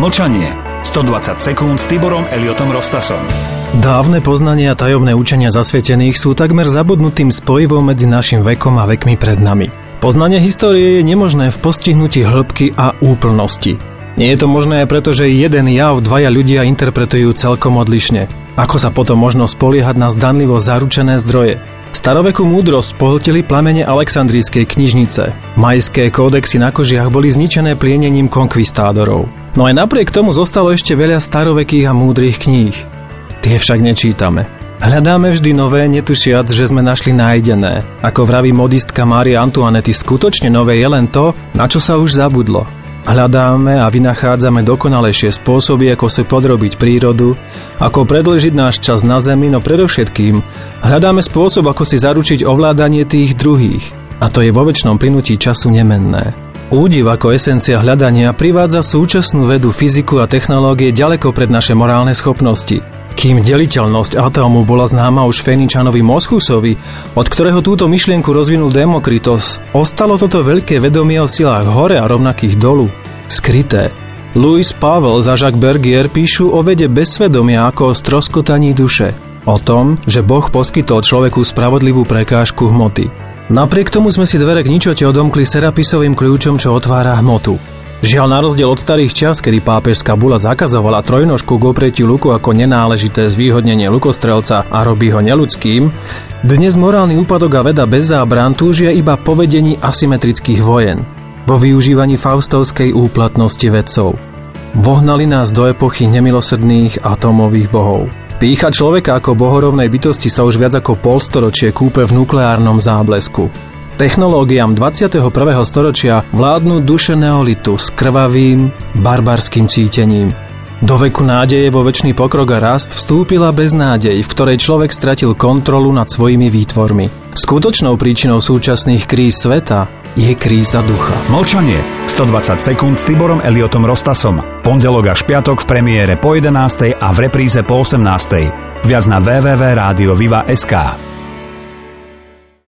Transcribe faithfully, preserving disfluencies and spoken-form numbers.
Mlčanie. stodvadsať sekúnd s Tiborom Elliotom Rostasom. Dávne poznania a tajomné učenia zasvietených sú takmer zabudnutým spojivom medzi našim vekom a vekmi pred nami. Poznanie histórie je nemožné v postihnutí hĺbky a úplnosti. Nie je to možné aj preto, že jeden jav dvaja ľudia interpretujú celkom odlišne. Ako sa potom možno spoliehať na zdanlivo zaručené zdroje? Starovekú múdrosť pohltili plamene Alexandrijskej knižnice. Majské kódexy na kožiach boli zničené plienením konkvistádorov. No aj napriek tomu zostalo ešte veľa starovekých a múdrych kníh. Tie však nečítame. Hľadáme vždy nové, netušiac, že sme našli nájdené. Ako vraví modistka Mária Antoinety, skutočne nové je len to, na čo sa už zabudlo. Hľadáme a vynachádzame dokonalejšie spôsoby, ako si podrobiť prírodu, ako predĺžiť náš čas na zemi, no predovšetkým hľadáme spôsob, ako si zaručiť ovládanie tých druhých. A to je vo večnom plynutí času nemenné. Údiv ako esencia hľadania privádza súčasnú vedu, fyziku a technológie ďaleko pred naše morálne schopnosti. Kým deliteľnosť atómu bola známa už Feničanovi Moschusovi, od ktorého túto myšlienku rozvinul Demokritos, ostalo toto veľké vedomie o silách hore a rovnakých dolu skryté. Louis Pavel a Jacques Bergier píšu o vede bezsvedomia ako o stroskotaní duše, o tom, že Boh poskytol človeku spravodlivú prekážku hmoty. Napriek tomu sme si dvere k ničote odomkli Serapisovým kľúčom, čo otvára hmotu. Žiaľ, na rozdiel od starých čias, kedy pápežská bula zakazovala trojnožku k opretiu luku ako nenáležité zvýhodnenie lukostrelca a robí ho neľudským, dnes morálny úpadok a veda bez zábran túžia iba po vedení asymetrických vojen, vo využívaní faustovskej úplatnosti vedcov. Vohnali nás do epochy nemilosrdných atómových bohov. Pýcha človeka ako bohorovnej bytosti sa už viac ako polstoročie kúpe v nukleárnom záblesku. Technológiám dvadsiateho prvého storočia vládnu duše neolitu s krvavým, barbarským cítením. Do veku nádeje vo večný pokrok a rast vstúpila beznádej, v ktorej človek stratil kontrolu nad svojimi výtvormi. Skutočnou príčinou súčasných kríz sveta je kríza ducha. Mlčanie. stodvadsať sekúnd s Tiborom Elliotom Rostasom. Pondelok až piatok v premiére po jedenástej a v repríze po osemnástej. Viac na w w w bodka rádio viva bodka es ká.